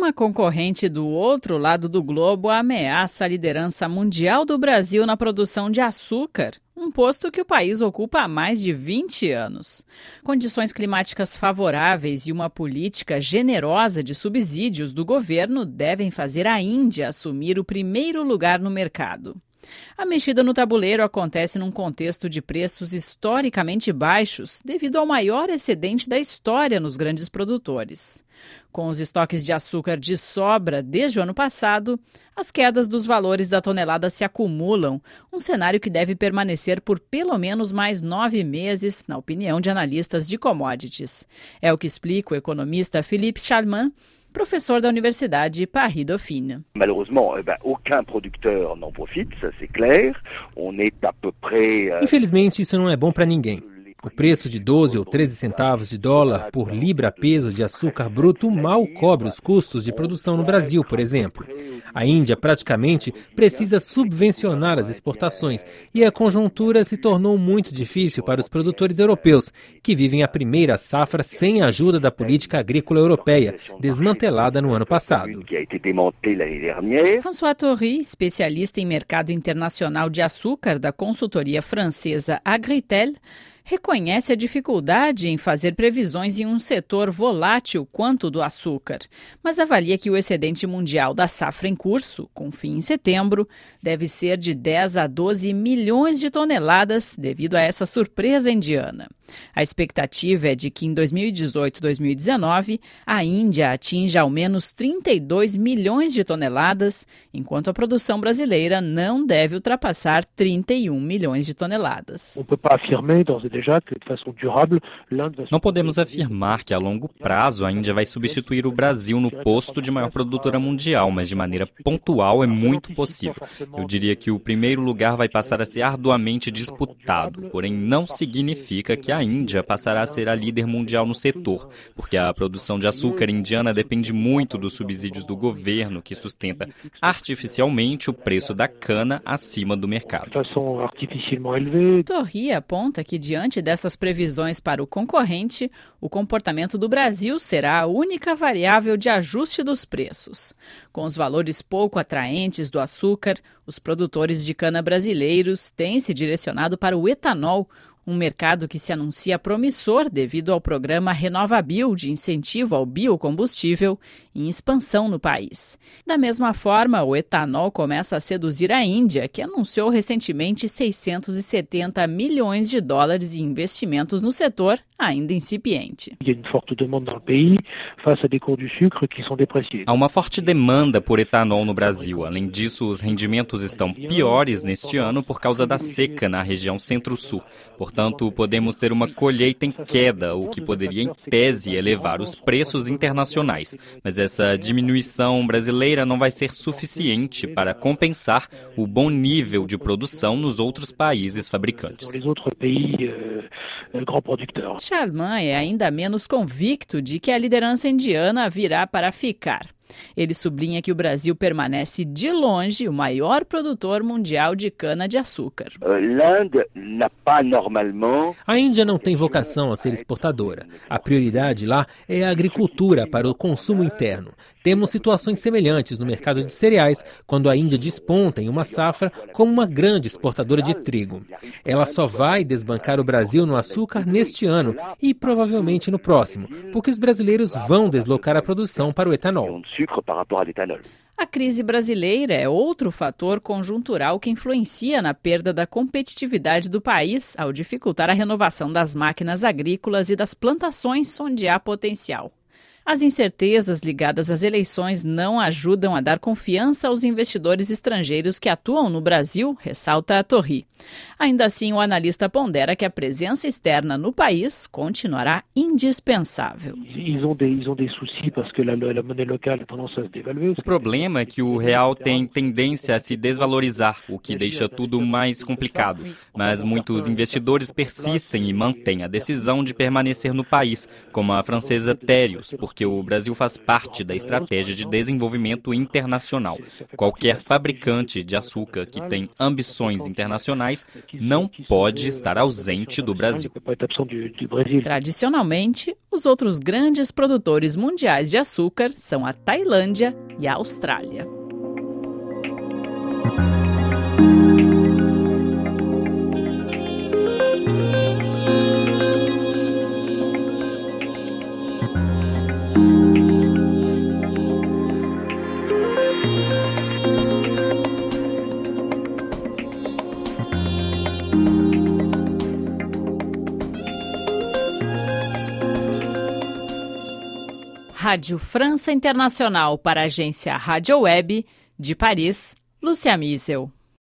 Uma concorrente do outro lado do globo ameaça a liderança mundial do Brasil na produção de açúcar, um posto que o país ocupa há mais de 20 anos. Condições climáticas favoráveis e uma política generosa de subsídios do governo devem fazer a Índia assumir o primeiro lugar no mercado. A mexida no tabuleiro acontece num contexto de preços historicamente baixos devido ao maior excedente da história nos grandes produtores. Com os estoques de açúcar de sobra desde o ano passado, as quedas dos valores da tonelada se acumulam, um cenário que deve permanecer por pelo menos mais 9 meses, na opinião de analistas de commodities. É o que explica o economista Philippe Chalmin, professor da Universidade Paris-Dauphine. Malheureusement, aucun producteur n'en profite, ça c'est clair. On est à peu près... Infelizmente, isso não é bom para ninguém. O preço de 12 ou 13 centavos de dólar por libra-peso de açúcar bruto mal cobre os custos de produção no Brasil, por exemplo. A Índia praticamente precisa subvencionar as exportações e a conjuntura se tornou muito difícil para os produtores europeus, que vivem a primeira safra sem a ajuda da política agrícola europeia, desmantelada no ano passado. François Torry, especialista em mercado internacional de açúcar da consultoria francesa Agritel, reconhece a dificuldade em fazer previsões em um setor volátil quanto o do açúcar, mas avalia que o excedente mundial da safra em curso, com fim em setembro, deve ser de 10 a 12 milhões de toneladas devido a essa surpresa indiana. A expectativa é de que em 2018 e 2019 a Índia atinja ao menos 32 milhões de toneladas, enquanto a produção brasileira não deve ultrapassar 31 milhões de toneladas. Não podemos afirmar que a longo prazo a Índia vai substituir o Brasil no posto de maior produtora mundial, mas de maneira pontual é muito possível. Eu diria que o primeiro lugar vai passar a ser arduamente disputado, porém não significa que a Índia passará a ser a líder mundial no setor, porque a produção de açúcar indiana depende muito dos subsídios do governo, que sustenta artificialmente o preço da cana acima do mercado. Torry aponta que, diante dessas previsões para o concorrente, o comportamento do Brasil será a única variável de ajuste dos preços. Com os valores pouco atraentes do açúcar, os produtores de cana brasileiros têm se direcionado para o etanol, um mercado que se anuncia promissor devido ao programa RenovaBio de incentivo ao biocombustível em expansão no país. Da mesma forma, o etanol começa a seduzir a Índia, que anunciou recentemente 670 milhões de dólares em investimentos no setor, ainda incipiente. Há uma forte demanda por etanol no Brasil. Além disso, os rendimentos estão piores neste ano por causa da seca na região centro-sul. Portanto, podemos ter uma colheita em queda, o que poderia, em tese, elevar os preços internacionais. Mas essa diminuição brasileira não vai ser suficiente para compensar o bom nível de produção nos outros países fabricantes. Chalmin é ainda menos convicto de que a liderança indiana virá para ficar. Ele sublinha que o Brasil permanece de longe o maior produtor mundial de cana-de-açúcar. A Índia não tem vocação a ser exportadora. A prioridade lá é a agricultura para o consumo interno. Temos situações semelhantes no mercado de cereais, quando a Índia desponta em uma safra como uma grande exportadora de trigo. Ela só vai desbancar o Brasil no açúcar neste ano e provavelmente no próximo, porque os brasileiros vão deslocar a produção para o etanol. A crise brasileira é outro fator conjuntural que influencia na perda da competitividade do país ao dificultar a renovação das máquinas agrícolas e das plantações onde há potencial. As incertezas ligadas às eleições não ajudam a dar confiança aos investidores estrangeiros que atuam no Brasil, ressalta a Torry. Ainda assim, o analista pondera que a presença externa no país continuará indispensável. O problema é que o real tem tendência a se desvalorizar, o que deixa tudo mais complicado. Mas muitos investidores persistem e mantêm a decisão de permanecer no país, como a francesa Terios, porque porque o Brasil faz parte da estratégia de desenvolvimento internacional. Qualquer fabricante de açúcar que tem ambições internacionais não pode estar ausente do Brasil. Tradicionalmente, os outros grandes produtores mundiais de açúcar são a Tailândia e a Austrália. Rádio França Internacional para a agência Rádio Web, de Paris, Lúcia Miesel.